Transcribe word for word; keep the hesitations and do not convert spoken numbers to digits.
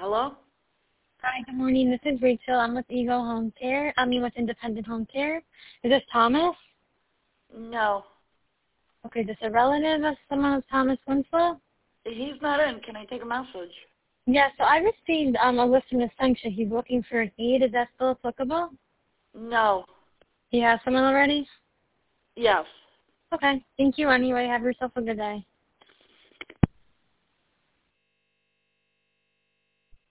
Hello? Hi, good morning. This is Rachel. I'm with Eagle Home Care. I mean, with Independent Home Care. Is this Thomas? No. Okay, is this a relative of someone with Thomas Winslow? He's not in. Can I take a message? Yeah, so I received um, a list from the sanction. He's looking for an aid. Is that still applicable? No. You have someone already? Yes. Okay. Thank you anyway. Have yourself a good day.